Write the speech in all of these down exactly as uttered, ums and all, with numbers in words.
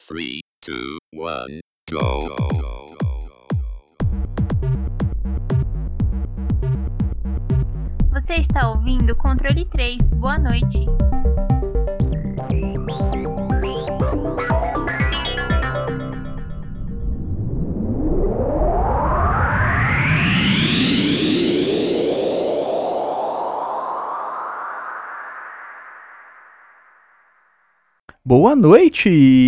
three, two, one, go. Você está ouvindo Controle três. Boa noite. Boa noite!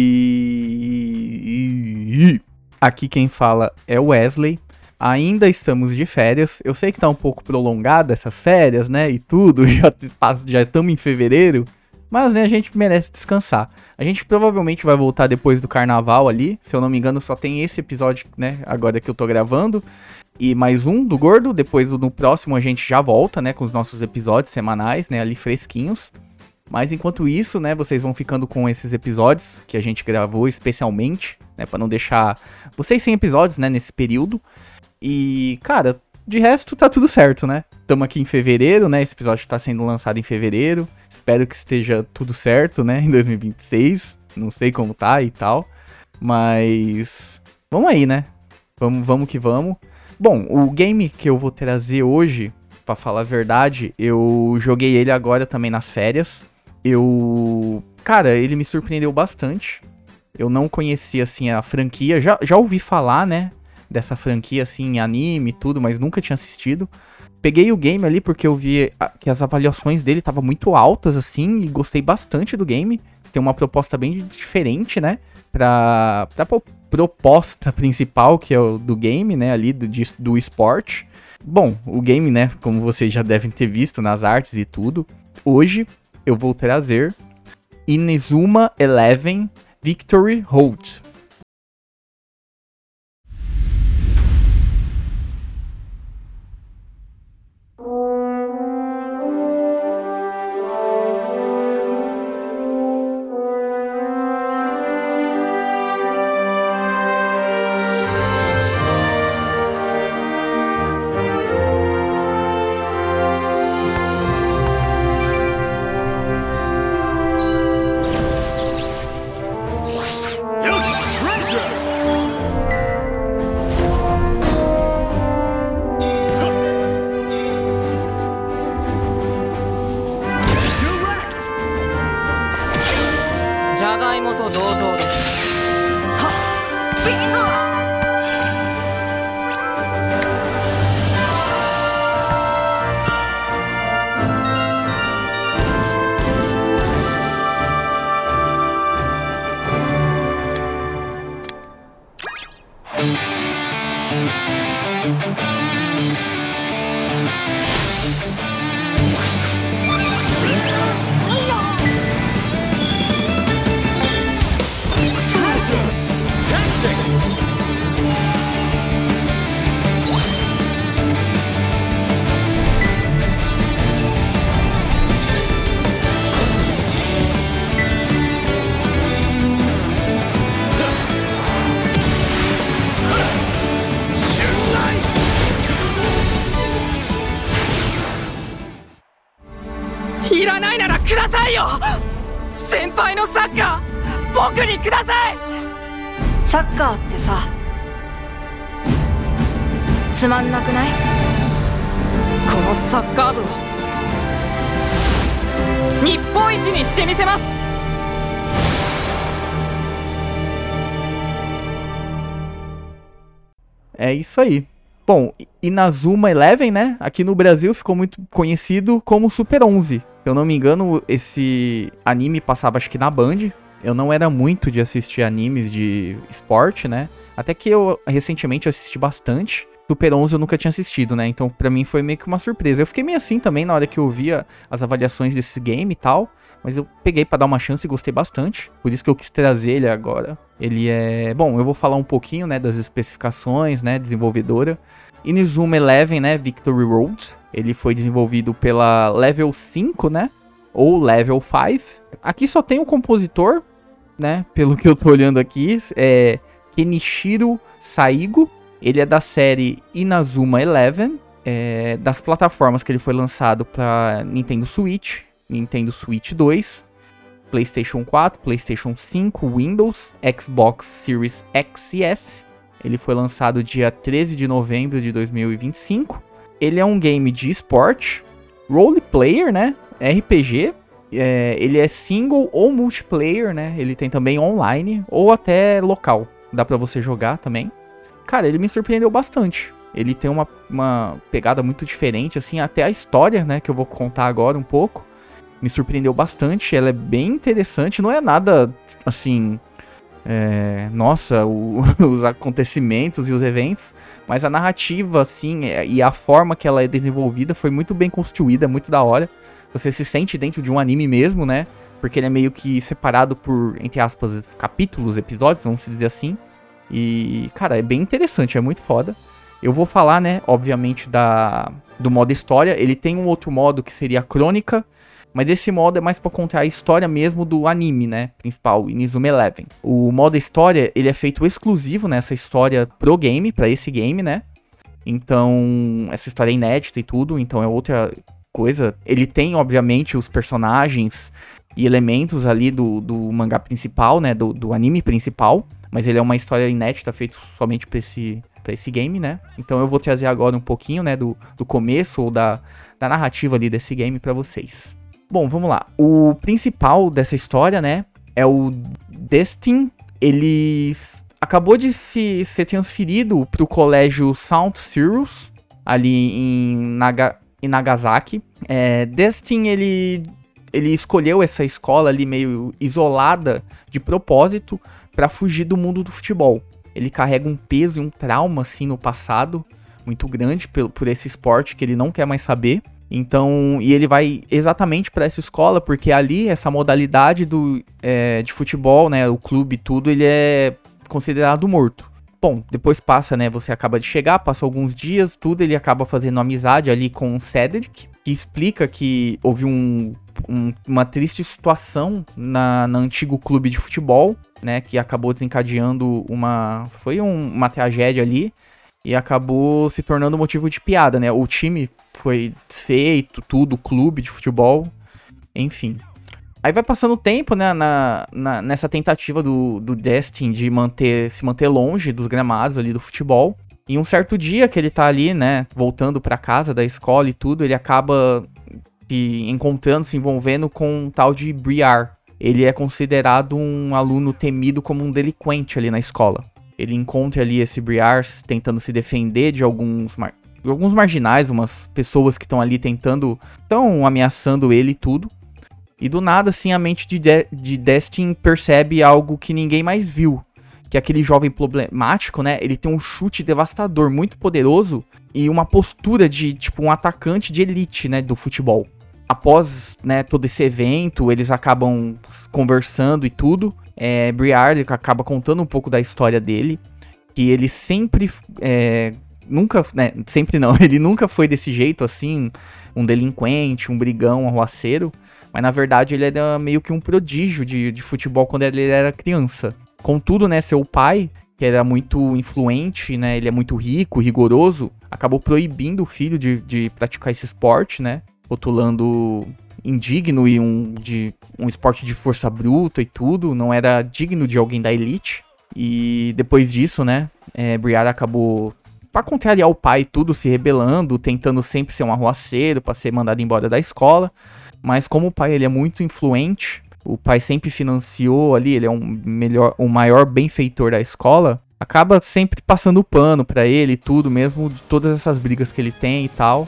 Aqui quem fala é o Wesley. Ainda estamos de férias. Eu sei que tá um pouco prolongada essas férias, né? E tudo, já já estamos em fevereiro. Mas, né, a gente merece descansar. A gente provavelmente vai voltar depois do carnaval ali. Se eu não me engano, só tem esse episódio, né? Agora que eu tô gravando. E mais um do Gordo. Depois, no próximo, a gente já volta, né? Com os nossos episódios semanais, né? Ali fresquinhos. Mas enquanto isso, né, vocês vão ficando com esses episódios que a gente gravou especialmente, né, pra não deixar vocês sem episódios, né, nesse período. E, cara, de resto tá tudo certo, né? Estamos aqui em fevereiro, né, esse episódio tá sendo lançado em fevereiro. Espero que esteja tudo certo, né, em dois mil e vinte e seis. Não sei como tá e tal, mas vamos aí, né? Vamos, vamos que vamos. Bom, o game que eu vou trazer hoje, pra falar a verdade, eu joguei ele agora também nas férias. Eu... Cara, ele me surpreendeu bastante. Eu não conhecia, assim, a franquia. Já, já ouvi falar, né? Dessa franquia, assim, em anime e tudo, mas nunca tinha assistido. Peguei o game ali porque eu vi que as avaliações dele estavam muito altas, assim, e gostei bastante do game. Tem uma proposta bem diferente, né? Pra, pra proposta principal, que é o do game, né? Ali, do, de, do esporte. Bom, o game, né? Como vocês já devem ter visto nas artes e tudo. Hoje eu vou trazer Inazuma Eleven Victory Road. É isso aí. Bom, Inazuma Eleven, né? Aqui no Brasil ficou muito conhecido como Super onze. Se eu não me engano, esse anime passava acho que na Band. Eu não era muito de assistir animes de esporte, né? Até que eu recentemente assisti bastante. Super onze eu nunca tinha assistido, né? Então pra mim foi meio que uma surpresa. Eu fiquei meio assim também na hora que eu via as avaliações desse game e tal. Mas eu peguei pra dar uma chance e gostei bastante. Por isso que eu quis trazer ele agora. Ele é... Bom, eu vou falar um pouquinho, né, das especificações, né, desenvolvedora. Inazuma Eleven, né, Victory Road. Ele foi desenvolvido pela Level cinco, né? Ou Level cinco. Aqui só tem o compositor, né? Pelo que eu tô olhando aqui. É Kenichiro Saigo. Ele é da série Inazuma Eleven. É, das plataformas que ele foi lançado para Nintendo Switch, Nintendo Switch dois, PlayStation quatro, PlayStation cinco, Windows, Xbox Series X e S. Ele foi lançado dia treze de novembro de dois mil e vinte e cinco. Ele é um game de esporte, roleplayer, né? R P G. É, ele é single ou multiplayer, né? Ele tem também online ou até local. Dá pra você jogar também. Cara, ele me surpreendeu bastante. Ele tem uma, uma pegada muito diferente, assim, até a história, né, que eu vou contar agora um pouco, me surpreendeu bastante. Ela é bem interessante, não é nada, assim, é, nossa, o, os acontecimentos e os eventos, mas a narrativa, assim, e a forma que ela é desenvolvida foi muito bem construída, muito da hora. Você se sente dentro de um anime mesmo, né, porque ele é meio que separado por, entre aspas, capítulos, episódios, vamos dizer assim. E, cara, é bem interessante, é muito foda. Eu vou falar, né, obviamente, da, do modo história. Ele tem um outro modo que seria a crônica, mas esse modo é mais pra contar a história mesmo do anime, né, principal, Inazuma Eleven. O modo história, ele é feito exclusivo nessa história pro game, pra esse game, né. Então, essa história é inédita e tudo, então é outra coisa. Ele tem, obviamente, os personagens e elementos ali do, do mangá principal, né, do, do anime principal, mas ele é uma história inédita, feita somente pra esse... para esse game, né? Então eu vou trazer agora um pouquinho, né, do, do começo ou da, da narrativa ali desse game pra vocês. Bom, vamos lá. O principal dessa história, né, é o Destin. Ele acabou de se, ser transferido pro colégio Saint Cyrus, ali em, Naga, em Nagasaki. É, Destin, ele, ele escolheu essa escola ali meio isolada de propósito pra fugir do mundo do futebol. Ele carrega um peso e um trauma, assim, no passado, muito grande por, por esse esporte que ele não quer mais saber. Então, e ele vai exatamente para essa escola, porque ali, essa modalidade do, é, de futebol, né, o clube e tudo, ele é considerado morto. Bom, depois passa, né, você acaba de chegar, passa alguns dias, tudo, ele acaba fazendo amizade ali com o Cedric, que explica que houve um, um, uma triste situação na, na antigo clube de futebol, né, que acabou desencadeando uma... Foi um, uma tragédia ali e acabou se tornando motivo de piada, né? O time foi desfeito, tudo, o clube de futebol, enfim. Aí vai passando o tempo, né, na, na, nessa tentativa do, do Destin de manter, se manter longe dos gramados ali do futebol. E um certo dia que ele tá ali, né, voltando pra casa da escola e tudo, ele acaba se encontrando, se envolvendo com um tal de Briar. Ele é considerado um aluno temido como um delinquente ali na escola. Ele encontra ali esse Briar tentando se defender de alguns, mar... de alguns marginais, umas pessoas que estão ali tentando, estão ameaçando ele e tudo. E do nada, assim, a mente de, de... de Destin percebe algo que ninguém mais viu. Que é aquele jovem problemático, né? Ele tem um chute devastador, muito poderoso. E uma postura de, tipo, um atacante de elite, né? Do futebol. Após, né, todo esse evento, eles acabam conversando e tudo. É, Briar acaba contando um pouco da história dele. Que ele sempre... É, nunca... Né, sempre não. Ele nunca foi desse jeito, assim. Um delinquente, um brigão, um arruaceiro. Mas, na verdade, ele era meio que um prodígio de, de futebol quando ele era criança. Contudo, né, seu pai, que era muito influente, né, ele é muito rico, rigoroso, acabou proibindo o filho de, de praticar esse esporte, né? Rotulando indigno e um, de, um esporte de força bruta e tudo, não era digno de alguém da elite. E depois disso, né, é, Briar acabou, pra contrariar o pai e tudo, se rebelando, tentando sempre ser um arruaceiro, pra ser mandado embora da escola. Mas como o pai ele é muito influente, o pai sempre financiou ali, ele é um melhor, o maior benfeitor da escola, acaba sempre passando o pano pra ele e tudo, mesmo de todas essas brigas que ele tem e tal.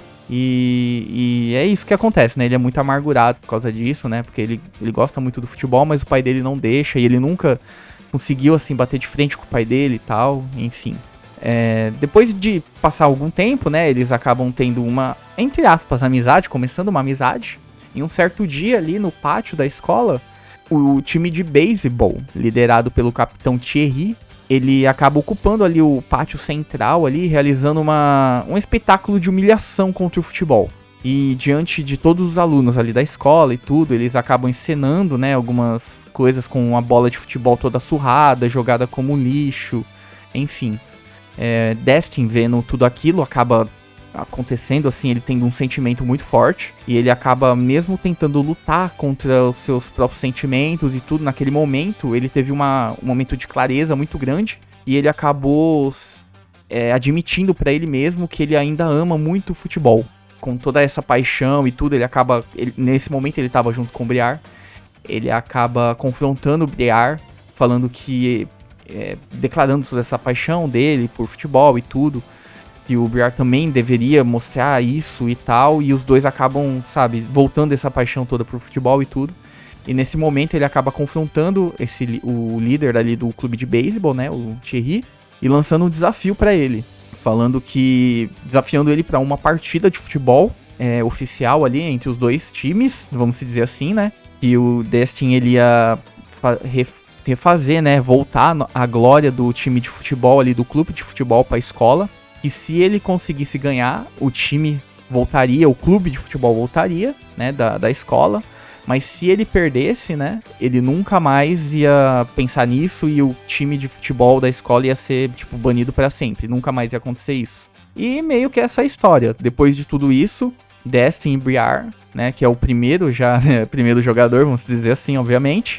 E, e é isso que acontece, né? Ele é muito amargurado por causa disso, né? Porque ele, ele gosta muito do futebol, mas o pai dele não deixa. E ele nunca conseguiu, assim, bater de frente com o pai dele e tal. Enfim. É, depois de passar algum tempo, né? Eles acabam tendo uma, entre aspas, amizade. Começando uma amizade. Em um certo dia ali no pátio da escola, o time de beisebol, liderado pelo capitão Thierry, ele acaba ocupando ali o pátio central ali, realizando uma, um espetáculo de humilhação contra o futebol. E diante de todos os alunos ali da escola e tudo, eles acabam encenando, né, algumas coisas com a bola de futebol toda surrada, jogada como lixo, enfim. É, Destin, vendo tudo aquilo, acaba acontecendo, assim, ele tem um sentimento muito forte, e ele acaba mesmo tentando lutar contra os seus próprios sentimentos e tudo, naquele momento, ele teve uma, um momento de clareza muito grande, e ele acabou é, admitindo pra ele mesmo que ele ainda ama muito o futebol. Com toda essa paixão e tudo, ele acaba, ele, nesse momento ele tava junto com o Briar, ele acaba confrontando o Briar, falando que, é, declarando toda essa paixão dele por futebol e tudo, que o Briar também deveria mostrar isso e tal, e os dois acabam, sabe, voltando essa paixão toda por futebol e tudo. E nesse momento ele acaba confrontando esse, o líder ali do clube de beisebol, né, o Thierry, e lançando um desafio pra ele. Falando que, desafiando ele pra uma partida de futebol é, oficial ali entre os dois times, vamos dizer assim, né? Que o Destin ele ia refazer, né? Voltar a glória do time de futebol ali, do clube de futebol pra escola. E se ele conseguisse ganhar, o time voltaria, o clube de futebol voltaria, né? Da, da escola. Mas se ele perdesse, né, ele nunca mais ia pensar nisso e o time de futebol da escola ia ser, tipo, banido pra sempre. Nunca mais ia acontecer isso. E meio que essa é a história. Depois de tudo isso, Destin e Briar, né, que é o primeiro já, né, primeiro jogador, vamos dizer assim, obviamente,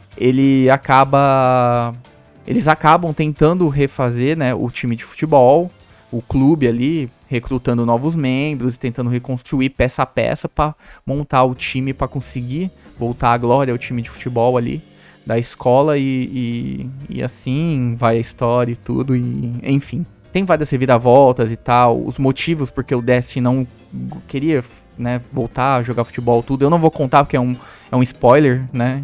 ele acaba... Eles acabam tentando refazer, né, o time de futebol, o clube ali, recrutando novos membros e tentando reconstruir peça a peça para montar o time para conseguir voltar à glória ao time de futebol ali da escola e, e, e assim vai a história e tudo, e enfim. Tem várias reviravoltas e tal, os motivos porque o Destin não queria, né, voltar a jogar futebol tudo, eu não vou contar porque é um, é um spoiler, né,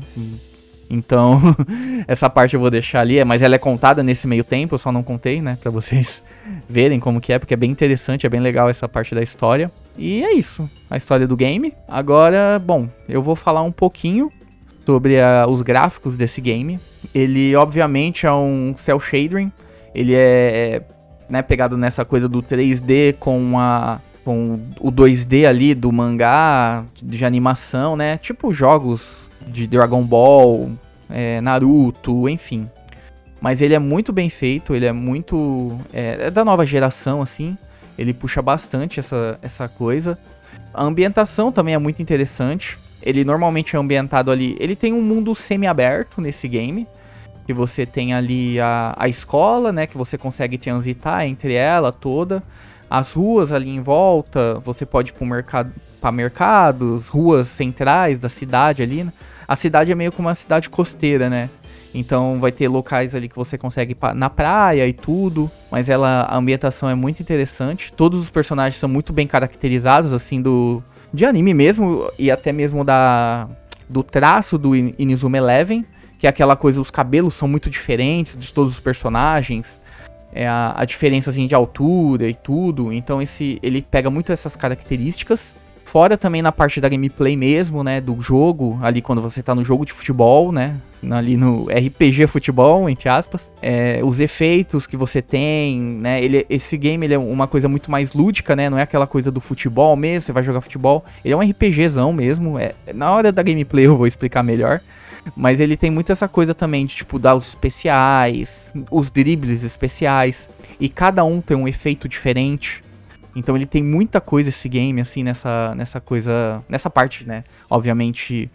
então essa parte eu vou deixar ali, mas ela é contada nesse meio tempo, eu só não contei, né, pra vocês verem como que é, porque é bem interessante, é bem legal essa parte da história. E é isso, a história do game. Agora, bom, eu vou falar um pouquinho sobre a, os gráficos desse game. Ele, obviamente, é um cel shading, ele é, né, pegado nessa coisa do três D com a... com o dois D ali do mangá, de animação, né? Tipo jogos de Dragon Ball, é, Naruto, enfim. Mas ele é muito bem feito, ele é muito... É, é da nova geração, assim. Ele puxa bastante essa, essa coisa. A ambientação também é muito interessante. Ele normalmente é ambientado ali... Ele tem um mundo semi-aberto nesse game. Que você tem ali a, a escola, né? Que você consegue transitar entre ela toda. As ruas ali em volta, você pode ir para mercado, para mercados, ruas centrais da cidade ali, né? A cidade é meio como uma cidade costeira, né? Então vai ter locais ali que você consegue ir na praia e tudo, mas ela, a ambientação é muito interessante. Todos os personagens são muito bem caracterizados, assim, do de anime mesmo, e até mesmo da do traço do Inazuma Eleven, que é aquela coisa, os cabelos são muito diferentes de todos os personagens. É a, a diferença assim, de altura e tudo, então esse, ele pega muito essas características, fora também na parte da gameplay mesmo, né, do jogo, ali quando você tá no jogo de futebol, né, ali no R P G futebol, entre aspas, é, os efeitos que você tem, né, ele, esse game ele é uma coisa muito mais lúdica, né, não é aquela coisa do futebol mesmo, você vai jogar futebol, ele é um RPGzão mesmo, é, na hora da gameplay eu vou explicar melhor. Mas ele tem muito essa coisa também de, tipo, dar os especiais, os dribles especiais. E cada um tem um efeito diferente. Então ele tem muita coisa esse game, assim, nessa, nessa coisa... Nessa parte, né? Obviamente,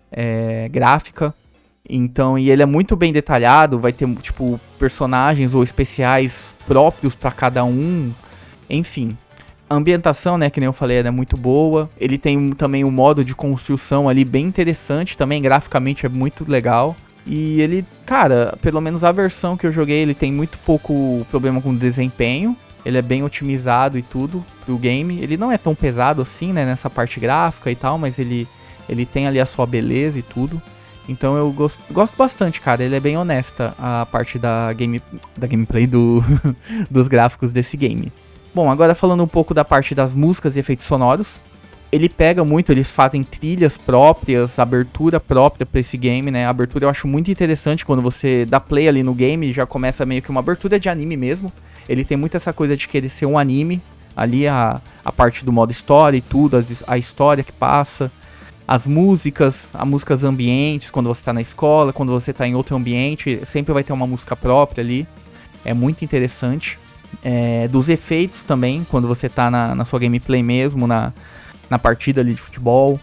é, gráfica. Então, e ele é muito bem detalhado. Vai ter, tipo, personagens ou especiais próprios pra cada um. Enfim. A ambientação, né, que nem eu falei, é muito boa. Ele tem também um modo de construção ali bem interessante também, graficamente é muito legal. E ele, cara, pelo menos a versão que eu joguei, ele tem muito pouco problema com desempenho. Ele é bem otimizado e tudo pro game. Ele não é tão pesado assim, né, nessa parte gráfica e tal, mas ele, ele tem ali a sua beleza e tudo. Então eu gosto, gosto bastante, cara. Ele é bem honesta a parte da, game, da gameplay do, dos gráficos desse game. Bom, agora falando um pouco da parte das músicas e efeitos sonoros, ele pega muito, eles fazem trilhas próprias, abertura própria pra esse game, né? A abertura eu acho muito interessante, quando você dá play ali no game, já começa meio que uma abertura de anime mesmo. Ele tem muito essa coisa de querer ser um anime, ali a, a parte do modo história e tudo, a, a história que passa, as músicas, as músicas ambientes, quando você tá na escola, quando você tá em outro ambiente, sempre vai ter uma música própria ali, é muito interessante. É, dos efeitos também, quando você tá na, na sua gameplay mesmo, na, na partida ali de futebol.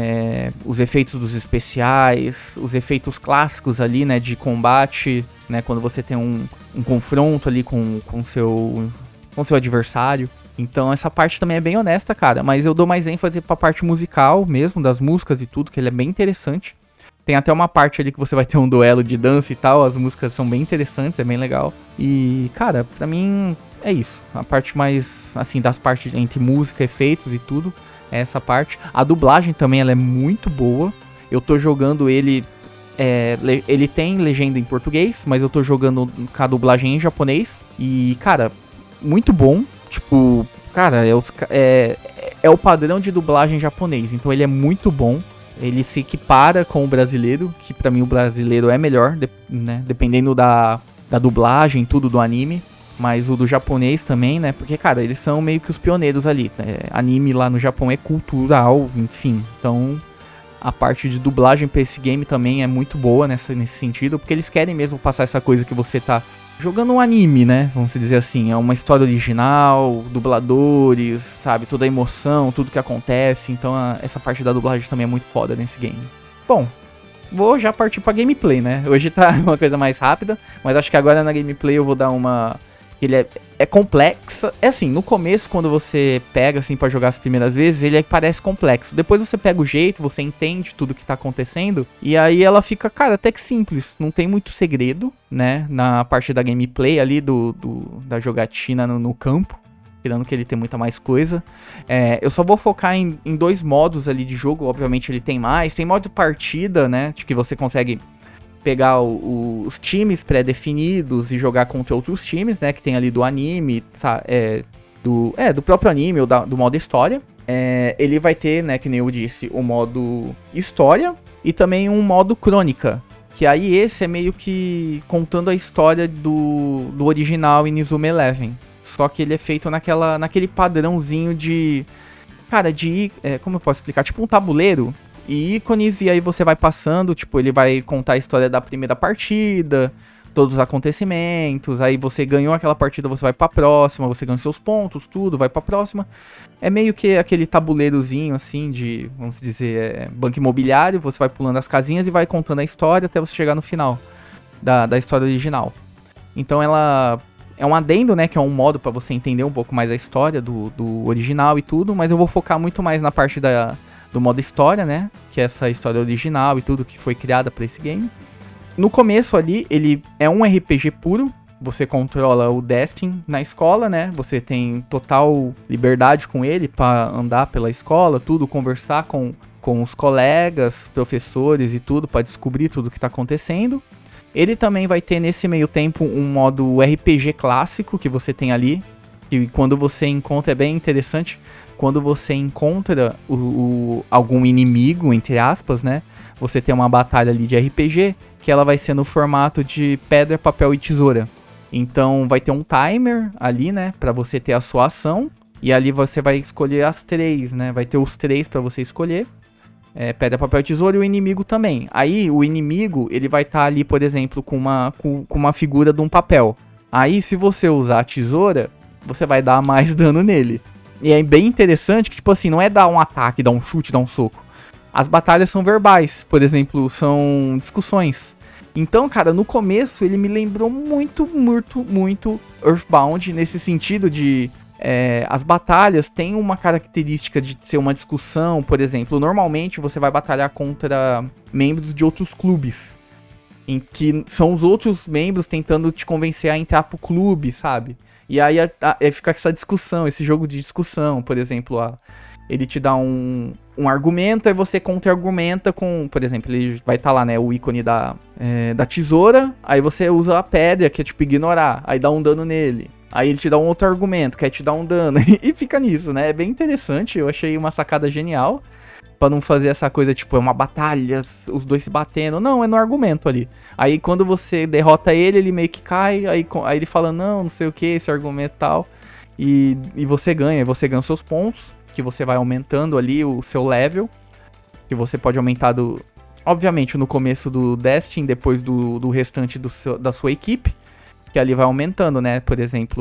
É, os efeitos dos especiais, os efeitos clássicos ali, né, de combate, né, quando você tem um, um confronto ali com o seu, com seu adversário. Então essa parte também é bem honesta, cara, mas eu dou mais ênfase pra parte musical mesmo, das músicas e tudo, que ele é bem interessante. Tem até uma parte ali que você vai ter um duelo de dança e tal, as músicas são bem interessantes, é bem legal. E, cara, pra mim é isso, a parte mais, assim, das partes entre música, efeitos e tudo. Essa parte. A dublagem também ela é muito boa. Eu tô jogando ele... É, ele tem legenda em português, mas eu tô jogando com a dublagem em japonês. E, cara, muito bom. Tipo, cara, é, os, é, é o padrão de dublagem japonês. Então ele é muito bom. Ele se equipara com o brasileiro, que pra mim o brasileiro é melhor, de, né? Dependendo da, da dublagem, tudo do anime. Mas o do japonês também, né? Porque, cara, eles são meio que os pioneiros ali. Né? Anime lá no Japão é cultural, enfim. Então, a parte de dublagem pra esse game também é muito boa nessa, nesse sentido. Porque eles querem mesmo passar essa coisa que você tá jogando um anime, né? Vamos dizer assim. É uma história original, dubladores, sabe? Toda a emoção, tudo que acontece. Então, a, essa parte da dublagem também é muito foda nesse game. Bom, vou já partir pra gameplay, né? Hoje tá uma coisa mais rápida. Mas acho que agora na gameplay eu vou dar uma... Ele é, é complexo. É assim, no começo, quando você pega assim pra jogar as primeiras vezes, ele é, parece complexo. Depois você pega o jeito, você entende tudo que tá acontecendo. E aí ela fica, cara, até que simples. Não tem muito segredo, né? Na parte da gameplay ali, do, do da jogatina no, no campo. Tirando que ele tem muita mais coisa. É, eu só vou focar em, em dois modos ali de jogo. Obviamente ele tem mais. Tem modo de partida, né? De que você consegue... pegar o, o, os times pré-definidos e jogar contra outros times, né, que tem ali do anime, tá, é, do, é, do próprio anime ou da, do modo história. É, ele vai ter, né, que nem eu disse, o modo história e também um modo crônica, que aí esse é meio que contando a história do, do original Inazuma Eleven, só que ele é feito naquela, naquele padrãozinho de, cara, de, é, como eu posso explicar, tipo um tabuleiro, e ícones, e aí você vai passando, tipo, ele vai contar a história da primeira partida, todos os acontecimentos, aí você ganhou aquela partida, você vai pra próxima, você ganha seus pontos, tudo, vai pra próxima. É meio que aquele tabuleirozinho, assim, de, vamos dizer, é, banco imobiliário, você vai pulando as casinhas e vai contando a história até você chegar no final da, da história original. Então ela... é um adendo, né, que é um modo pra você entender um pouco mais a história do, do original e tudo, mas eu vou focar muito mais na parte da... do modo história, né? Que é essa história original e tudo que foi criada para esse game. No começo ali, ele é um R P G puro. Você controla o Destin na escola, né? Você tem total liberdade com ele para andar pela escola, tudo, conversar com, com os colegas, professores e tudo, para descobrir tudo que tá acontecendo. Ele também vai ter nesse meio tempo um modo R P G clássico que você tem ali. Que quando você encontra, é bem interessante, quando você encontra o, o, algum inimigo, entre aspas, né? Você tem uma batalha ali de R P G, que ela vai ser no formato de pedra, papel e tesoura. Então vai ter um timer ali, né? Pra você ter a sua ação. E ali você vai escolher as três, né? Vai ter os três pra você escolher. É, pedra, papel e tesoura e o inimigo também. Aí o inimigo, ele vai estar tá ali, por exemplo, com uma, com, com uma figura de um papel. Aí se você usar a tesoura, você vai dar mais dano nele. E é bem interessante que, tipo assim, não é dar um ataque, dar um chute, dar um soco. As batalhas são verbais, por exemplo, são discussões. Então, cara, no começo ele me lembrou muito, muito, muito Earthbound, nesse sentido de... É, as batalhas têm uma característica de ser uma discussão, por exemplo. Normalmente você vai batalhar contra membros de outros clubes, em que são os outros membros tentando te convencer a entrar pro clube, sabe? E aí a, a, a, fica essa discussão, esse jogo de discussão, por exemplo, a, ele te dá um, um argumento, aí você contra-argumenta com, por exemplo, ele vai estar tá lá, né, o ícone da, é, da tesoura, aí você usa a pedra, que é tipo ignorar, aí dá um dano nele. Aí ele te dá um outro argumento, quer te dar um dano, e fica nisso, né? É bem interessante, eu achei uma sacada genial, pra não fazer essa coisa, tipo, é uma batalha, os dois se batendo, não, é no argumento ali. Aí quando você derrota ele, ele meio que cai, aí, aí ele fala, não, não sei o que, esse argumento e tal, e, e você ganha, você ganha os seus pontos, que você vai aumentando ali o seu level, que você pode aumentar do... Obviamente no começo do Destiny, depois do, do restante do seu, da sua equipe, que ali vai aumentando, né? Por exemplo,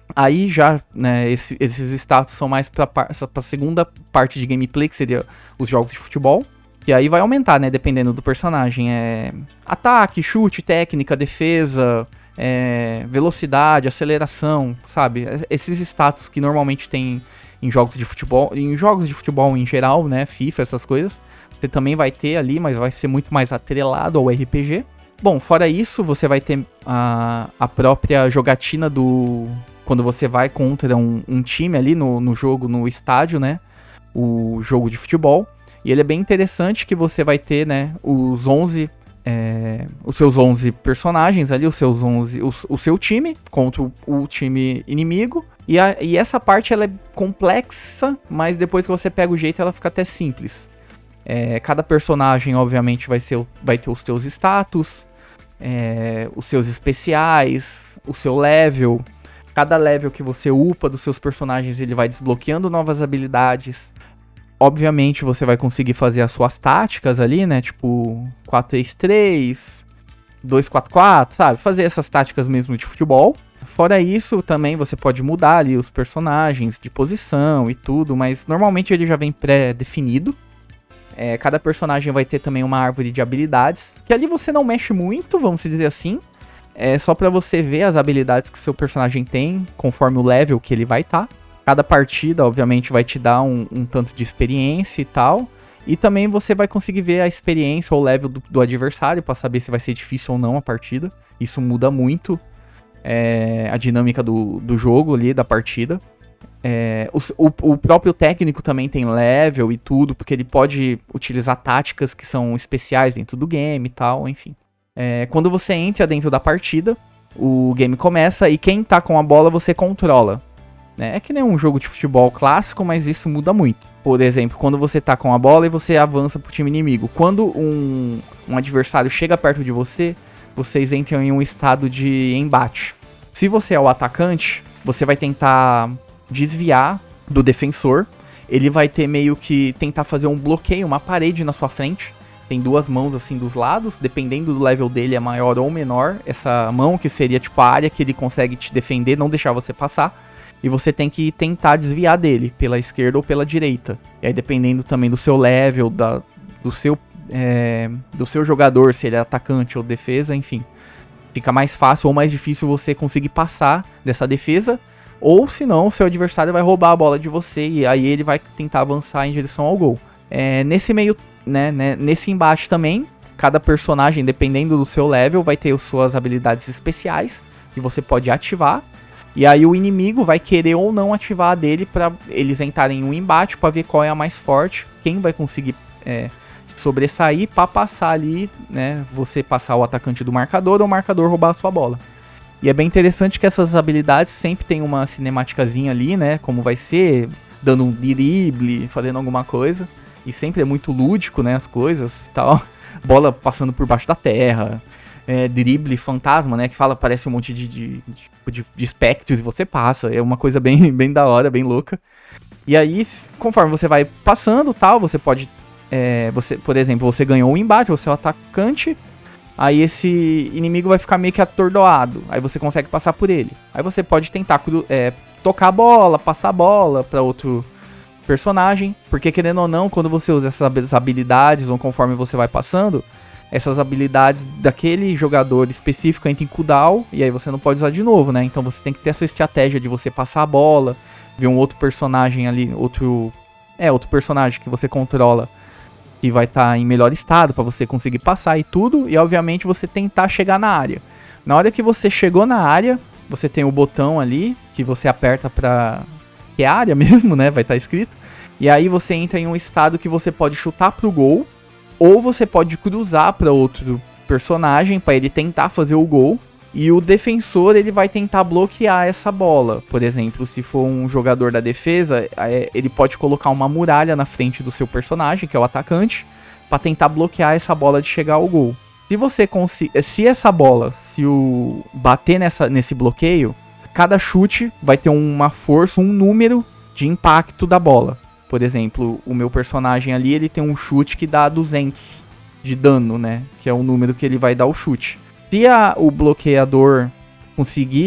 Aí já, né, esse, esses status são mais pra, pra segunda parte de gameplay, que seria os jogos de futebol. E aí vai aumentar, né, dependendo do personagem. É ataque, chute, técnica, defesa, é, velocidade, aceleração, sabe? Esses status que normalmente tem em jogos de futebol, em jogos de futebol em geral, né, FIFA, essas coisas. Você também vai ter ali, mas vai ser muito mais atrelado ao R P G. Bom, fora isso, você vai ter a, a própria jogatina do... Quando você vai contra um, um time ali no, no jogo, no estádio, né? O jogo de futebol. E ele é bem interessante que você vai ter, né? Os onze... É, os seus onze personagens ali, os seus onze... O, o seu time contra o, o time inimigo. E, a, e essa parte, ela é complexa, mas depois que você pega o jeito, ela fica até simples. É, cada personagem, obviamente, vai, ser, vai ter os seus status, é, os seus especiais, o seu level. Cada level que você upa dos seus personagens, ele vai desbloqueando novas habilidades. Obviamente, você vai conseguir fazer as suas táticas ali, né? Tipo, quatro três três, dois quatro quatro, sabe? Fazer essas táticas mesmo de futebol. Fora isso, também você pode mudar ali os personagens de posição e tudo, mas normalmente ele já vem pré-definido. É, cada personagem vai ter também uma árvore de habilidades, que ali você não mexe muito, vamos dizer assim. É só pra você ver as habilidades que seu personagem tem, conforme o level que ele vai estar. Tá. Cada partida, obviamente, vai te dar um, um tanto de experiência e tal. E também você vai conseguir ver a experiência ou o level do, do adversário, pra saber se vai ser difícil ou não a partida. Isso muda muito é, a dinâmica do, do jogo ali, da partida. É, o, o, o próprio técnico também tem level e tudo, porque ele pode utilizar táticas que são especiais dentro do game e tal, enfim. É, quando você entra dentro da partida, o game começa e quem tá com a bola você controla. Né? É que nem um jogo de futebol clássico, mas isso muda muito. Por exemplo, quando você tá com a bola e você avança pro time inimigo. Quando um, um adversário chega perto de você, vocês entram em um estado de embate. Se você é o atacante, você vai tentar desviar do defensor. Ele vai ter meio que tentar fazer um bloqueio, uma parede na sua frente. Tem duas mãos assim dos lados, dependendo do level dele é maior ou menor. Essa mão que seria tipo a área que ele consegue te defender, não deixar você passar. E você tem que tentar desviar dele, pela esquerda ou pela direita. E aí dependendo também do seu level, da, do, seu, é, do seu jogador, se ele é atacante ou defesa, enfim. Fica mais fácil ou mais difícil você conseguir passar dessa defesa. Ou senão o seu adversário vai roubar a bola de você e aí ele vai tentar avançar em direção ao gol. É, nesse meio, né, né, nesse embate também, cada personagem, dependendo do seu level, vai ter as suas habilidades especiais que você pode ativar. E aí o inimigo vai querer ou não ativar a dele para eles entrarem em um embate para ver qual é a mais forte, quem vai conseguir é, sobressair para passar ali, né, você passar o atacante do marcador ou o marcador roubar a sua bola. E é bem interessante que essas habilidades sempre tem uma cinemáticazinha ali, né? Como vai ser, dando um drible, fazendo alguma coisa. E sempre é muito lúdico, né? As coisas e tal. Bola passando por baixo da terra. É, drible fantasma, né? Que fala, parece um monte de, de, de, de espectros e você passa. É uma coisa bem, bem da hora, bem louca. E aí, conforme você vai passando tal, você pode... É, você, por exemplo, você ganhou um embate, você é o atacante... Aí esse inimigo vai ficar meio que atordoado. Aí você consegue passar por ele. Aí você pode tentar é, tocar a bola, passar a bola para outro personagem. Porque querendo ou não, quando você usa essas habilidades ou conforme você vai passando, essas habilidades daquele jogador específico entram em cooldown. E aí você não pode usar de novo, né? Então você tem que ter essa estratégia de você passar a bola, ver um outro personagem ali, outro... É, outro personagem que você controla. Que vai estar tá em melhor estado para você conseguir passar e tudo. E obviamente você tentar chegar na área. Na hora que você chegou na área, você tem o botão ali que você aperta pra... Que é a área mesmo, né? Vai estar tá escrito. E aí você entra em um estado que você pode chutar pro gol. Ou você pode cruzar para outro personagem para ele tentar fazer o gol. E o defensor ele vai tentar bloquear essa bola. Por exemplo, se for um jogador da defesa, ele pode colocar uma muralha na frente do seu personagem, que é o atacante, para tentar bloquear essa bola de chegar ao gol. Se você conseguir, se essa bola, se o bater nessa, nesse bloqueio, cada chute vai ter uma força, um número de impacto da bola. Por exemplo, o meu personagem ali, ele tem um chute que dá duzentos de dano, né? Que é o número que ele vai dar o chute. Se a, o bloqueador conseguir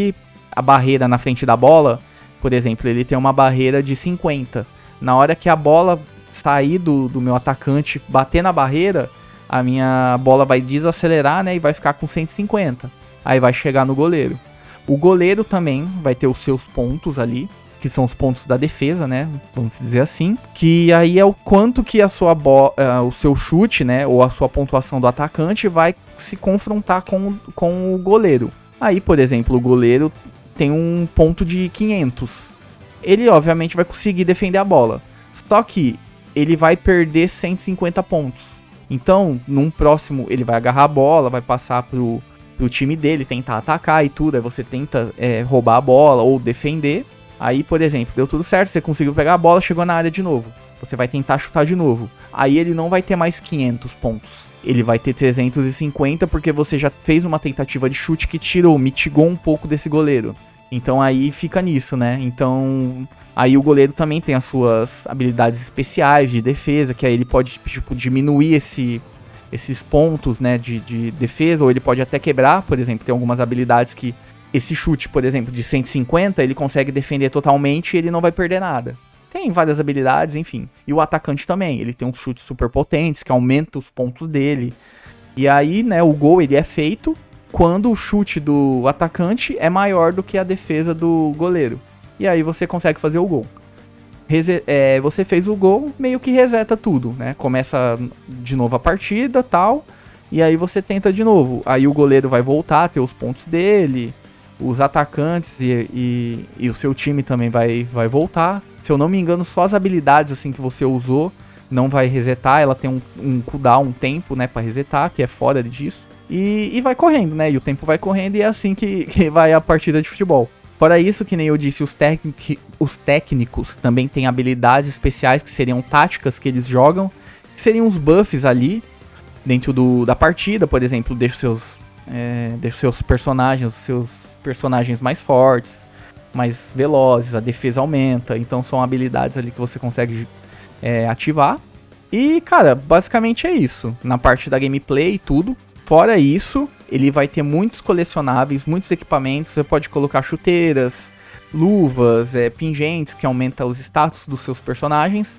a barreira na frente da bola, por exemplo, ele tem uma barreira de cinquenta. Na hora que a bola sair do, do meu atacante, bater na barreira, a minha bola vai desacelerar, né, e vai ficar com cento e cinquenta. Aí vai chegar no goleiro. O goleiro também vai ter os seus pontos ali, que são os pontos da defesa, né, vamos dizer assim. Que aí é o quanto que a sua bo- uh, o seu chute, né, ou a sua pontuação do atacante vai se confrontar com, com o goleiro. Aí, por exemplo, o goleiro tem um ponto de quinhentos. Ele, obviamente, vai conseguir defender a bola. Só que ele vai perder cento e cinquenta pontos. Então, num próximo, ele vai agarrar a bola, vai passar pro, pro time dele, tentar atacar e tudo. Aí você tenta é, roubar a bola ou defender. Aí, por exemplo, deu tudo certo, você conseguiu pegar a bola, chegou na área de novo. Você vai tentar chutar de novo. Aí ele não vai ter mais quinhentos pontos. Ele vai ter trezentos e cinquenta porque você já fez uma tentativa de chute que tirou, mitigou um pouco desse goleiro. Então aí fica nisso, né? Então aí o goleiro também tem as suas habilidades especiais de defesa, que aí ele pode tipo, diminuir esse, esses pontos, né, de, de defesa, ou ele pode até quebrar, por exemplo, tem algumas habilidades que esse chute, por exemplo, de cento e cinquenta, ele consegue defender totalmente e ele não vai perder nada. Tem várias habilidades, enfim. E o atacante também, ele tem uns chutes super potentes que aumentam os pontos dele. E aí, né, o gol ele é feito quando o chute do atacante é maior do que a defesa do goleiro. E aí você consegue fazer o gol. Rese- é, você fez o gol, meio que reseta tudo, né? Começa de novo a partida, tal, e aí você tenta de novo. Aí o goleiro vai voltar a ter os pontos dele, os atacantes e, e, e o seu time também vai, vai voltar. Se eu não me engano, só as habilidades assim que você usou não vai resetar. Ela tem um, um cooldown, um tempo, né, pra resetar, que é fora disso. E, e vai correndo, né? E o tempo vai correndo e é assim que, que vai a partida de futebol. Fora isso, que nem eu disse, os, tec- os técnicos também têm habilidades especiais, que seriam táticas que eles jogam, que seriam os buffs ali, dentro do, da partida, por exemplo, deixa os seus, é, deixa os seus personagens, os seus personagens mais fortes, mais velozes, a defesa aumenta, então são habilidades ali que você consegue é, ativar. E, cara, basicamente é isso, na parte da gameplay e tudo. Fora isso, ele vai ter muitos colecionáveis, muitos equipamentos. Você pode colocar chuteiras, luvas, é, pingentes, que aumenta os status dos seus personagens.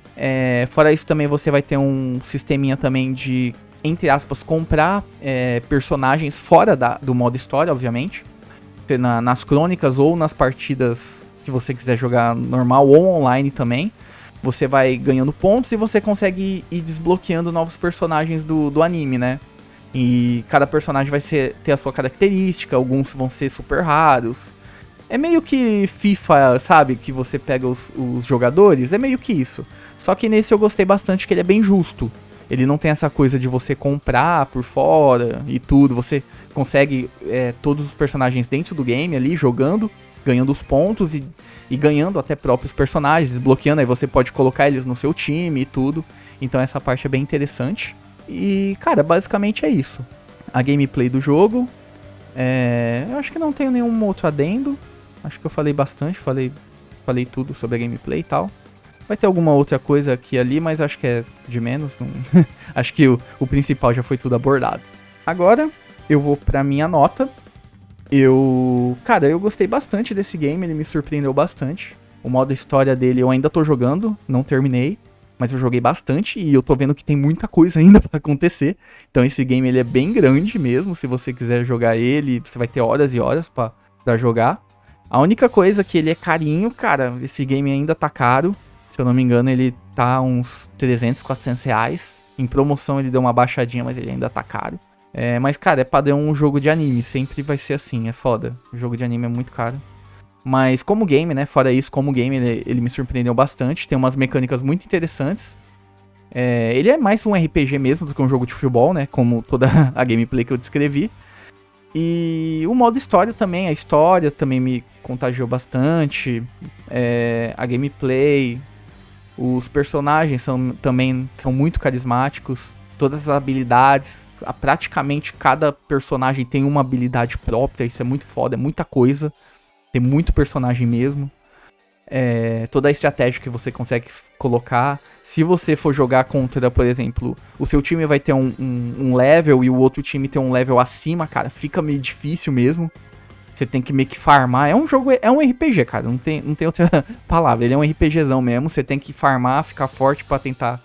É, fora isso, também você vai ter um sisteminha também de, entre aspas, comprar é, personagens fora da, do modo história, obviamente. Na, nas crônicas ou nas partidas que você quiser jogar normal ou online também. Você vai ganhando pontos e você consegue ir desbloqueando novos personagens do, do anime, né? E cada personagem vai ser, ter a sua característica, alguns vão ser super raros. É meio que FIFA, sabe? Que você pega os, os jogadores, é meio que isso. Só que nesse eu gostei bastante que ele é bem justo. Ele não tem essa coisa de você comprar por fora e tudo. Você consegue é, todos os personagens dentro do game ali, jogando, ganhando os pontos e, e ganhando até próprios personagens, desbloqueando. Aí você pode colocar eles no seu time e tudo. Então essa parte é bem interessante. E, cara, basicamente é isso. A gameplay do jogo. É, eu acho que não tenho nenhum outro adendo. Acho que eu falei bastante, falei, falei tudo sobre a gameplay e tal. Vai ter alguma outra coisa aqui e ali, mas acho que é de menos. Não... acho que o, o principal já foi tudo abordado. Agora, eu vou pra minha nota. Eu... Cara, eu gostei bastante desse game, ele me surpreendeu bastante. O modo história dele eu ainda tô jogando, não terminei. Mas eu joguei bastante e eu tô vendo que tem muita coisa ainda pra acontecer. Então esse game ele é bem grande mesmo. Se você quiser jogar ele, você vai ter horas e horas pra, pra jogar. A única coisa que ele é carinho, cara, esse game ainda tá caro. Se eu não me engano, ele tá uns trezentos, quatrocentos reais. Em promoção ele deu uma baixadinha, mas ele ainda tá caro. É, mas, cara, é padrão um jogo de anime. Sempre vai ser assim, é foda. O jogo de anime é muito caro. Mas como game, né, fora isso, como game, ele, ele me surpreendeu bastante. Tem umas mecânicas muito interessantes. É, ele é mais um R P G mesmo do que um jogo de futebol, né, como toda a gameplay que eu descrevi. E o modo história também, a história também me contagiou bastante. É, a gameplay, os personagens são, também são muito carismáticos. Todas as habilidades, a, praticamente cada personagem tem uma habilidade própria, isso é muito foda, é muita coisa. Tem muito personagem mesmo. É, toda a estratégia que você consegue colocar. Se você for jogar contra, por exemplo, o seu time vai ter um, um, um level e o outro time tem um level acima, cara, fica meio difícil mesmo. Você tem que meio que farmar. É um jogo, é um R P G, cara. Não tem, não tem outra palavra. Ele é um RPGzão mesmo. Você tem que farmar, ficar forte pra tentar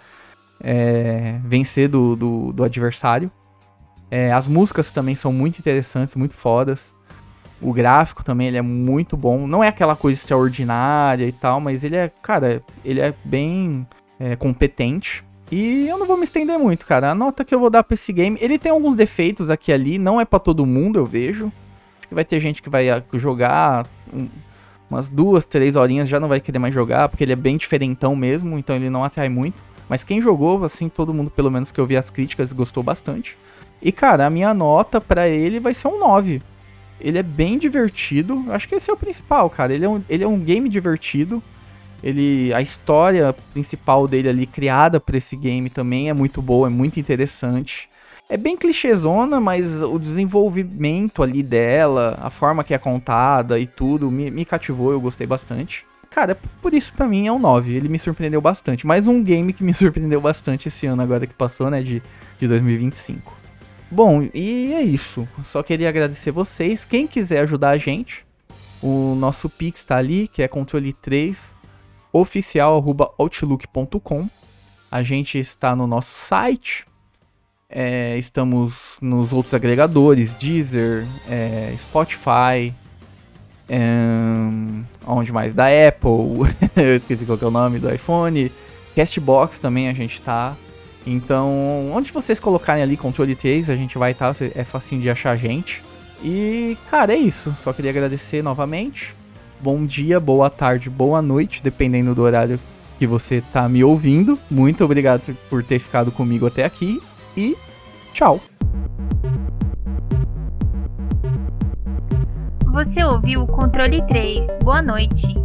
é, vencer do, do, do adversário. É, as músicas também são muito interessantes, muito fodas. O gráfico também, ele é muito bom. Não é aquela coisa extraordinária e tal, mas ele é, cara, ele é bem é, competente. E eu não vou me estender muito, cara. A nota que eu vou dar pra esse game, ele tem alguns defeitos aqui e ali. Não é pra todo mundo, eu vejo. Vai ter gente que vai jogar umas duas, três horinhas, já não vai querer mais jogar, porque ele é bem diferentão mesmo, então ele não atrai muito. Mas quem jogou, assim, todo mundo, pelo menos que eu vi as críticas, gostou bastante. E, cara, a minha nota pra ele vai ser um nove. Ele é bem divertido, acho que esse é o principal, cara. Ele é um, ele é um game divertido. Ele, a história principal dele ali, criada pra esse game também, é muito boa, é muito interessante. É bem clichêzona, mas o desenvolvimento ali dela, a forma que é contada e tudo, me, me cativou, eu gostei bastante. Cara, por isso pra mim é um nove, ele me surpreendeu bastante. Mais um game que me surpreendeu bastante esse ano agora que passou, né, de, de dois mil e vinte e cinco. Bom, e é isso. Só queria agradecer vocês. Quem quiser ajudar a gente, o nosso Pix tá ali, que é controle três oficial arroba outlook ponto com. A gente está no nosso site. É, estamos nos outros agregadores, Deezer, é, Spotify, é, onde mais? Da Apple, eu esqueci qual que é o nome, do iPhone, Castbox também a gente tá. Então, onde vocês colocarem ali controle três, a gente vai estar, tá, é facinho de achar a gente. E, cara, é isso, só queria agradecer novamente. Bom dia, boa tarde, boa noite, dependendo do horário que você tá me ouvindo. Muito obrigado por ter ficado comigo até aqui. E tchau. Você ouviu o Controle três. Boa noite.